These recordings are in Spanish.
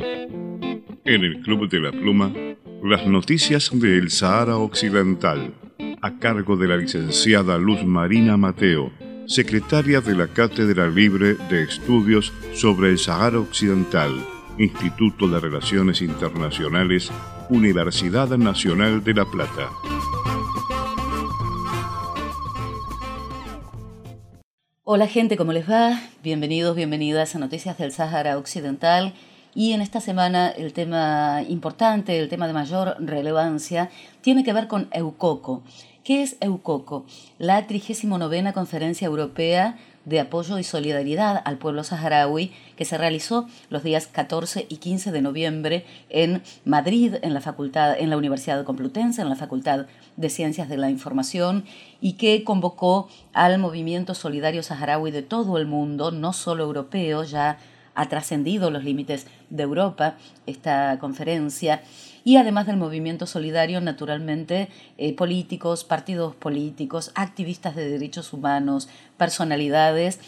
En el Club de la Pluma, las noticias del Sahara Occidental, a cargo de la licenciada Luz Marina Mateo, secretaria de la Cátedra Libre de Estudios sobre el Sahara Occidental, Instituto de Relaciones Internacionales, Universidad Nacional de La Plata. Hola gente, ¿cómo les va? Bienvenidos, bienvenidas a Noticias del Sahara Occidental. Y en esta semana el tema importante, el tema de mayor relevancia, tiene que ver con EUCOCO. ¿Qué es EUCOCO? La 39ª Conferencia Europea de Apoyo y Solidaridad al Pueblo Saharaui, que se realizó los días 14 y 15 de noviembre en Madrid, en la Universidad Complutense, en la Facultad de Ciencias de la Información, y que convocó al movimiento solidario saharaui de todo el mundo, no solo europeo. Ya ha trascendido los límites de Europa esta conferencia, y además del movimiento solidario, naturalmente, políticos, partidos políticos, activistas de derechos humanos, personalidades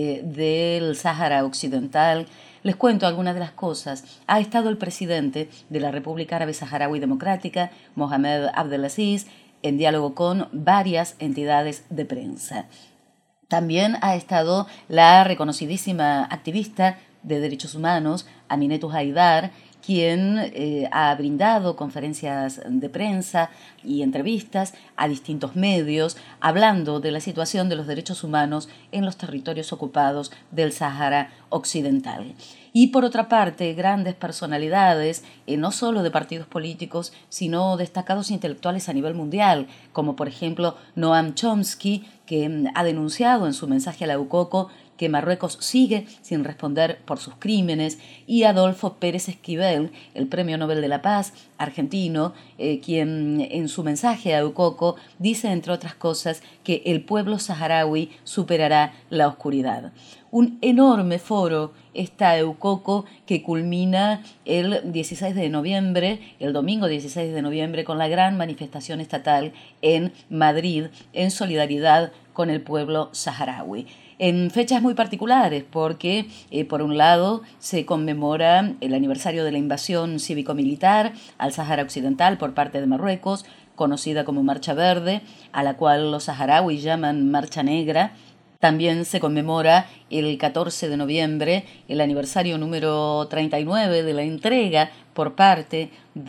del Sahara Occidental. Les cuento algunas de las cosas. Ha estado el presidente de la República Árabe Saharaui Democrática, Mohamed Abdelaziz, en diálogo con varias entidades de prensa. También ha estado la reconocidísima activista de derechos humanos, Aminetou Haidar, quien ha brindado conferencias de prensa y entrevistas a distintos medios, hablando de la situación de los derechos humanos en los territorios ocupados del Sahara Occidental. Y por otra parte, grandes personalidades, no solo de partidos políticos, sino destacados intelectuales a nivel mundial, como por ejemplo Noam Chomsky, que ha denunciado en su mensaje a la EUCOCO que Marruecos sigue sin responder por sus crímenes, y Adolfo Pérez Esquivel, el Premio Nobel de la Paz argentino, quien en su mensaje a EUCOCO dice, entre otras cosas, que el pueblo saharaui superará la oscuridad. Un enorme foro está EUCOCO, que culmina el 16 de noviembre, el domingo 16 de noviembre, con la gran manifestación estatal en Madrid en solidaridad con el pueblo saharaui. En fechas muy particulares, porque por un lado se conmemora el aniversario de la invasión cívico-militar al Sahara Occidental por parte de Marruecos, conocida como Marcha Verde, a la cual los saharauis llaman Marcha Negra. También se conmemora el 14 de noviembre el aniversario número 39 de la entrega por parte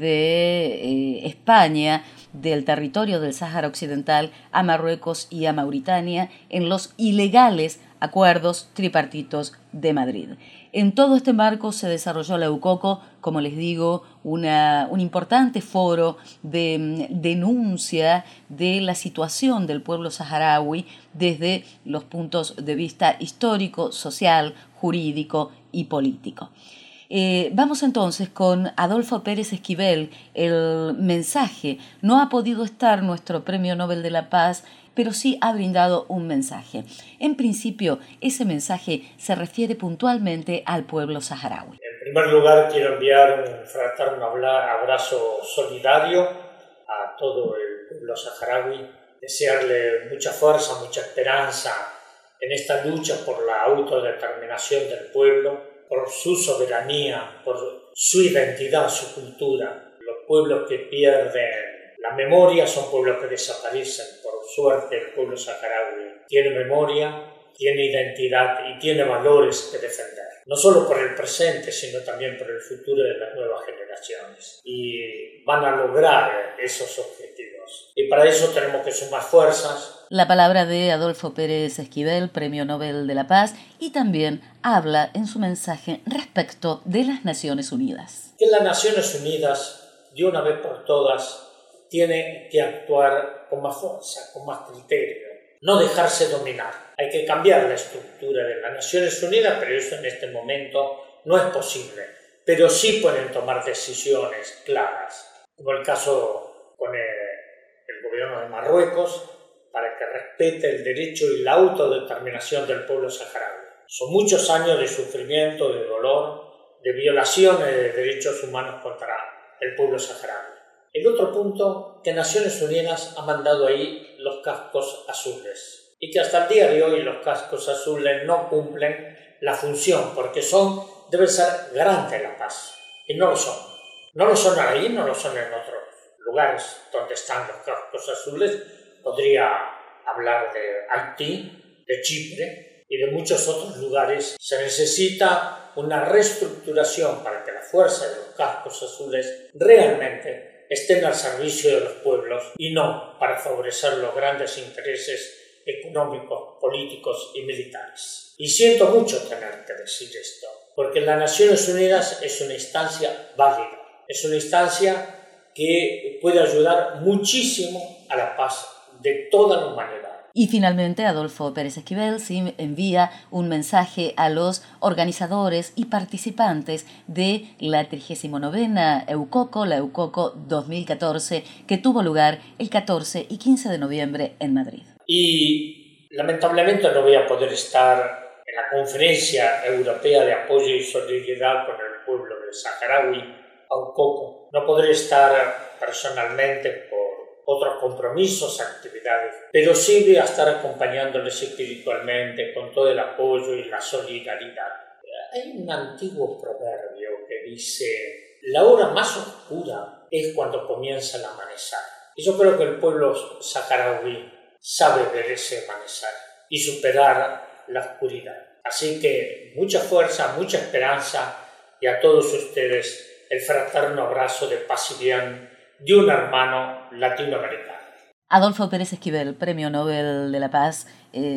de España del territorio del Sáhara Occidental a Marruecos y a Mauritania en los ilegales acuerdos tripartitos de Madrid. En todo este marco se desarrolló la EUCOCO, como les digo, un importante foro de denuncia de la situación del pueblo saharaui desde los puntos de vista histórico, social, jurídico y político. Vamos entonces con Adolfo Pérez Esquivel. El mensaje: no ha podido estar nuestro Premio Nobel de la Paz, pero sí ha brindado un mensaje. En principio, ese mensaje se refiere puntualmente al pueblo saharaui. En primer lugar, quiero enviar un fraterno abrazo solidario a todo el pueblo saharaui, desearle mucha fuerza, mucha esperanza en esta lucha por la autodeterminación del pueblo, por su soberanía, por su identidad, su cultura. Los pueblos que pierden la memoria son pueblos que desaparecen. Por suerte, el pueblo saharaui tiene memoria, tiene identidad y tiene valores que defender. No solo por el presente, sino también por el futuro de las nuevas generaciones. Y van a lograr esos objetivos. Y para eso tenemos que sumar fuerzas. La palabra de Adolfo Pérez Esquivel, Premio Nobel de la Paz, y también habla en su mensaje respecto de las Naciones Unidas. Que las Naciones Unidas, de una vez por todas, tienen que actuar con más fuerza, con más criterio, no dejarse dominar. Hay que cambiar la estructura de las Naciones Unidas, pero eso en este momento no es posible. Pero sí pueden tomar decisiones claras, como el caso con el gobierno de Marruecos, para que respete el derecho y la autodeterminación del pueblo saharaui. Son muchos años de sufrimiento, de dolor, de violaciones de derechos humanos contra el pueblo saharaui. El otro punto, que Naciones Unidas ha mandado ahí los cascos azules, y que hasta el día de hoy los cascos azules no cumplen la función, porque debe ser garante de la paz. y no lo son. No lo son ahí, no lo son en otros lugares donde están los cascos azules. Podría hablar de Haití, de Chipre y de muchos otros lugares. Se necesita una reestructuración para que la fuerza de los cascos azules realmente estén al servicio de los pueblos y no para favorecer los grandes intereses económicos, políticos y militares. Y siento mucho tener que decir esto, porque las Naciones Unidas es una instancia válida, es una instancia que puede ayudar muchísimo a la paz de toda la humanidad. Y finalmente, Adolfo Pérez Esquivel envía un mensaje a los organizadores y participantes de la 39ª EUCOCO, la EUCOCO 2014, que tuvo lugar el 14 y 15 de noviembre en Madrid. Y lamentablemente no voy a poder estar en la Conferencia Europea de Apoyo y Solidaridad con el pueblo del saharaui, EUCOCO. No podré estar personalmente por otros compromisos, actividades, pero sí voy a estar acompañándoles espiritualmente con todo el apoyo y la solidaridad. Hay un antiguo proverbio que dice: la hora más oscura es cuando comienza el amanecer. Y yo creo que el pueblo saharaui sabe ver ese amanecer y superar la oscuridad. Así que mucha fuerza, mucha esperanza, y a todos ustedes el fraterno abrazo de paz y bien de un hermano latinoamericano. Adolfo Pérez Esquivel, Premio Nobel de la Paz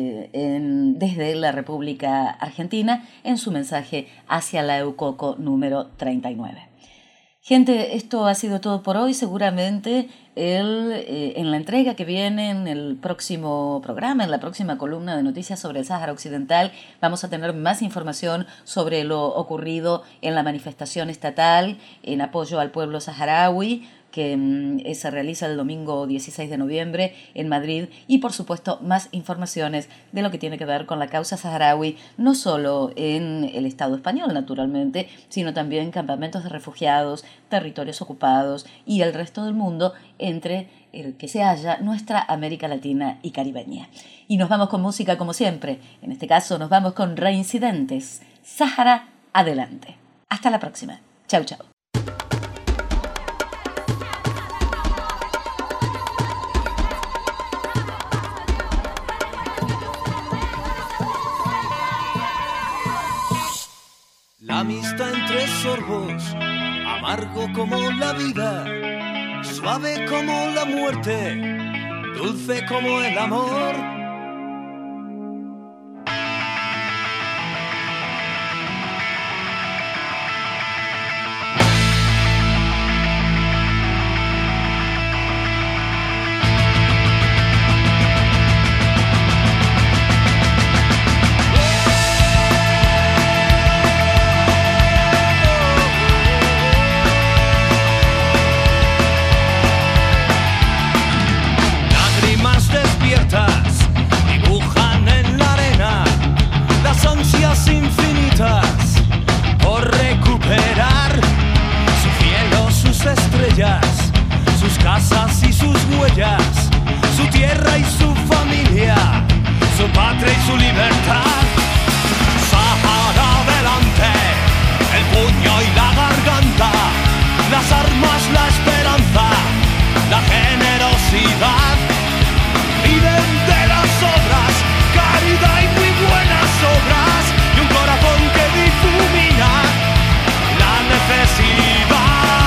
desde la República Argentina, en su mensaje hacia la EUCOCO número 39. Gente, esto ha sido todo por hoy. Seguramente en la entrega que viene, en el próximo programa, en la próxima columna de noticias sobre el Sáhara Occidental, vamos a tener más información sobre lo ocurrido en la manifestación estatal en apoyo al pueblo saharaui, que se realiza el domingo 16 de noviembre en Madrid, y por supuesto más informaciones de lo que tiene que ver con la causa saharaui, no solo en el Estado español naturalmente, sino también campamentos de refugiados, territorios ocupados y el resto del mundo, entre el que se halla nuestra América Latina y caribeña. Y nos vamos con música como siempre, en este caso nos vamos con Reincidentes, Sáhara adelante. Hasta la próxima. Chau, chau. La amistad entre sorbos, amargo como la vida, suave como la muerte, dulce como el amor. Sus casas y sus huellas, su tierra y su familia, su patria y su libertad. Sáhara adelante, el puño y la garganta, las armas, la esperanza, la generosidad. Viven de las obras, caridad y muy buenas obras, y un corazón que difumina la necesidad.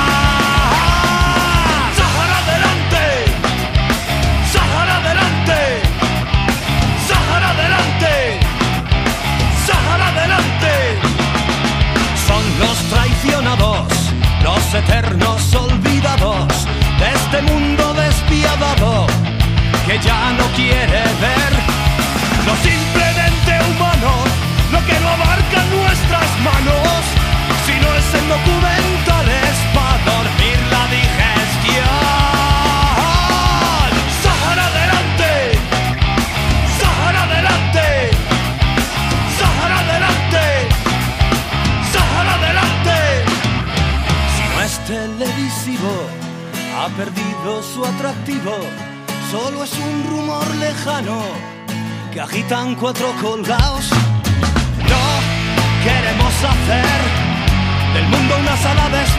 Los eternos olvidados de este mundo despiadado que ya no quiere ver lo simplemente humano, lo que no abarca nuestras manos, si no es en documentales para dormir la digestión. Sáhara adelante, Sáhara adelante, Sáhara adelante, Sáhara adelante. Es televisivo, ha perdido su atractivo, solo es un rumor lejano que agitan cuatro colgados. No queremos hacer del mundo una sala de